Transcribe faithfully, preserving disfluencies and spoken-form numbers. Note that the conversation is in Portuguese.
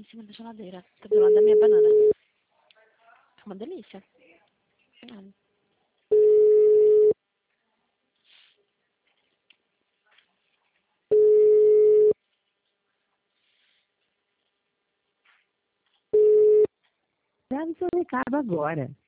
cima da geladeira. Tá do lado da minha banana. É uma delícia. Hum. Grave seu recado agora.